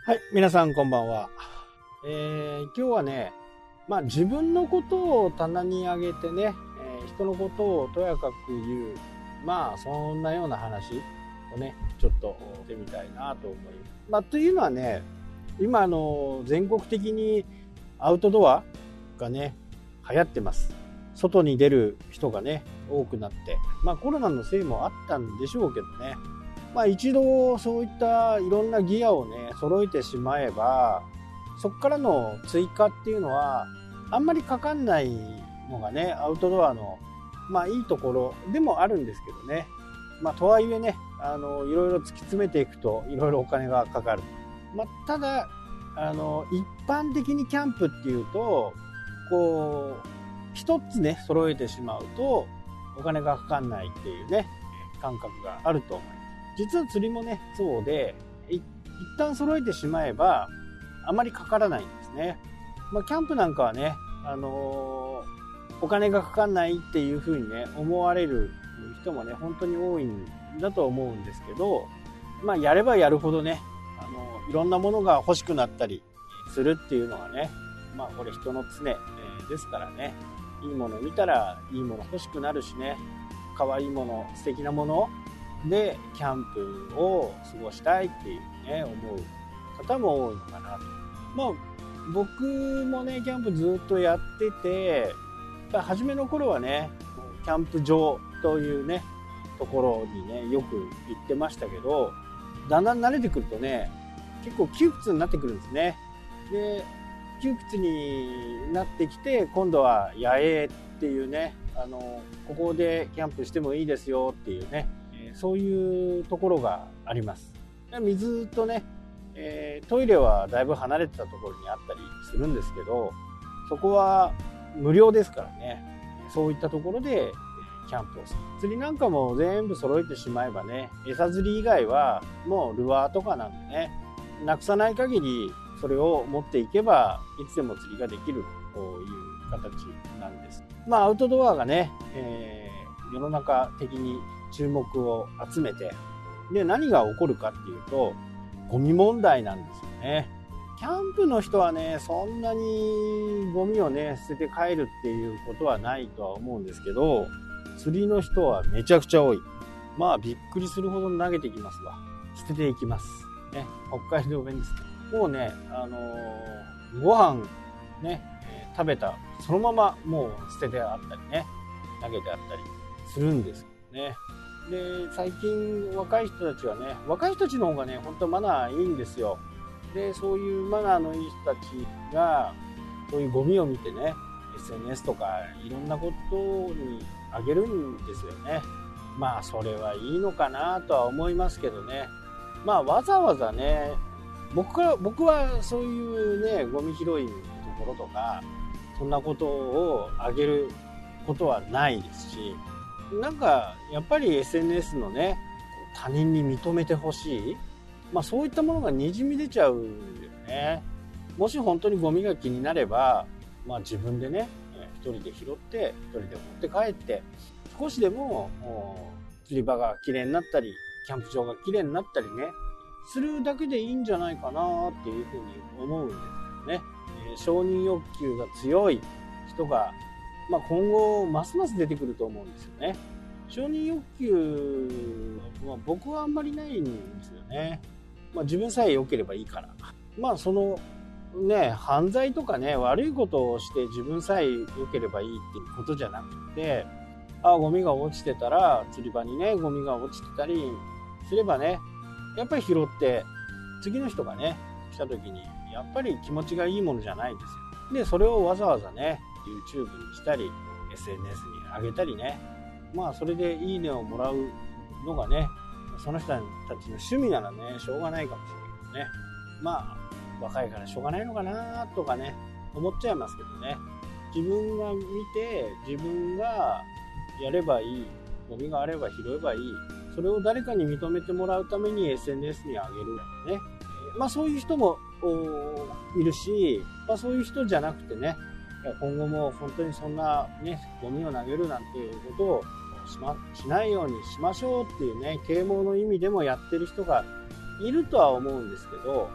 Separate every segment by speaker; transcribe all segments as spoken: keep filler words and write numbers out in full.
Speaker 1: はい、皆さんこんばんは。えー、今日はね、まあ自分のことを棚に上げてね、えー、人のことをとやかく言う、まあそんなような話をね、ちょっとしてみたいなと思います。まあというのはね、今あの全国的にアウトドアがね、流行ってます。外に出る人がね、多くなって、まあコロナのせいもあったんでしょうけどね。まあ一度そういったいろんなギアをね揃えてしまえば、そこからの追加っていうのはあんまりかかんないのがねアウトドアのまあいいところでもあるんですけどね。まあとはいえね、あのいろいろ突き詰めていくといろいろお金がかかる。まあただあの一般的にキャンプっていうとこう一つね揃えてしまうとお金がかかんないっていうね感覚があると思います。実は釣りもねそうで、一旦揃えてしまえばあまりかからないんですね。まあ、キャンプなんかはね、あのー、お金がかかんないっていう風にね思われる人もね本当に多いんだと思うんですけど、まあやればやるほどね、あのー、いろんなものが欲しくなったりするっていうのがね、まあこれ人の常、えー、ですからね、いいもの見たらいいもの欲しくなるしね、可愛いもの素敵なものでキャンプを過ごしたいっていうね思う方も多いのかなと。まあ僕もねキャンプずっとやってて、初めの頃はねキャンプ場というねところにねよく行ってましたけど、だんだん慣れてくるとね結構窮屈になってくるんですね。で窮屈になってきて、今度は野営っていうね、あのここでキャンプしてもいいですよっていうね、そういうところがあります。水とね、えー、トイレはだいぶ離れてたところにあったりするんですけど、そこは無料ですからね、そういったところでキャンプをする。釣りなんかも全部揃えてしまえばね、餌釣り以外はもうルアーとかなんでね、なくさない限りそれを持っていけばいつでも釣りができるという形なんです。まあアウトドアがね、えー、世の中的に注目を集めて、で何が起こるかっていうとゴミ問題なんですよね。キャンプの人はねそんなにゴミをね捨てて帰るっていうことはないとは思うんですけど、釣りの人はめちゃくちゃ多い。まあびっくりするほど投げてきますわ。捨てていきますね。北海道弁です。もうねあのー、ご飯ね食べたそのままもう捨ててあったりね投げてあったりするんですね。で最近若い人たちはね、若い人たちの方がね本当マナーいいんですよ。でそういうマナーのいい人たちがそういうゴミを見てね エスエヌエス とかいろんなことにあげるんですよね。まあそれはいいのかなとは思いますけどね。まあわざわざね僕は僕はそういうねゴミ拾いのところとかそんなことをあげることはないですし、なんかやっぱり エスエヌエス のね他人に認めてほしい、まあそういったものがにじみ出ちゃうんだよね。もし本当にゴミが気になれば、まあ自分でね一人で拾って一人で持って帰って、少しでも釣り場がきれいになったりキャンプ場がきれいになったりねするだけでいいんじゃないかなっていうふうに思うんですよね。承認欲求が強い人がまあ、今後ますます出てくると思うんですよね。承認欲求は僕はあんまりないんですよね。まあ、自分さえ良ければいいから。まあそのね犯罪とかね悪いことをして自分さえ良ければいいっていうことじゃなくて、あゴミが落ちてたら釣り場にねゴミが落ちてたりすればねやっぱり拾って次の人がね来た時にやっぱり気持ちがいいものじゃないですよ。でそれをわざわざねYouTube にしたり エスエヌエス に上げたりね、まあそれでいいねをもらうのがねその人たちの趣味ならねしょうがないかもしれないけどね、まあ若いからしょうがないのかなとかね思っちゃいますけどね。自分が見て自分がやればいい、ゴミがあれば拾えばいい、それを誰かに認めてもらうために エスエヌエス に上げるね、まあそういう人もいるし、まあそういう人じゃなくてね今後も本当にそんなねゴミを投げるなんていうことをし, ましないようにしましょうっていうね啓蒙の意味でもやってる人がいるとは思うんですけど、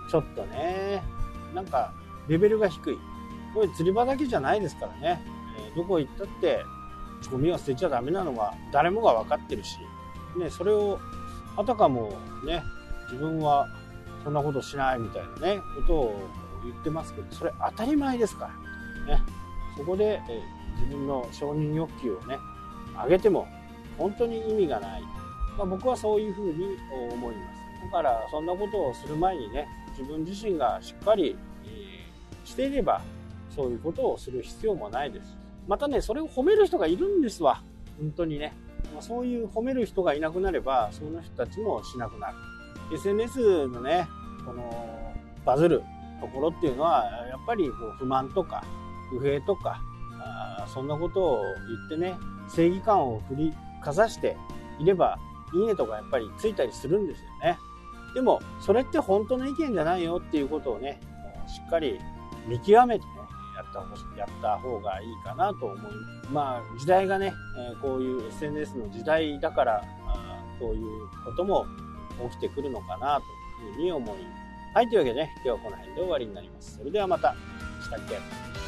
Speaker 1: ちょっとね、なんかレベルが低い。これ釣り場だけじゃないですからね、えー、どこ行ったってゴミは捨てちゃダメなのが誰もが分かってるし、ね、それをあたかもね、自分はそんなことしないみたいなねことを言ってますけど、それ当たり前ですからね。そこで、えー、自分の承認欲求をね上げても本当に意味がない、まあ、僕はそういうふうに思います。だからそんなことをする前にね、自分自身がしっかり、えー、していればそういうことをする必要もないです。またね、それを褒める人がいるんですわ、本当にね。そういう褒める人がいなくなればその人たちもしなくなる。 エスエヌエス のね、このバズるところっていうのはやっぱりこう不満とか不平とか、あそんなことを言ってね、正義感を振りかざしていればいいねとかやっぱりついたりするんですよね。でもそれって本当の意見じゃないよっていうことをね、しっかり見極めてねやったほやった方がいいかなと思います。まあ時代がね、こういう エスエヌエス の時代だからこういうことも起きてくるのかなというふうに思います。はい、というわけでね、今日はこの辺で終わりになります。それではまた。したっけ。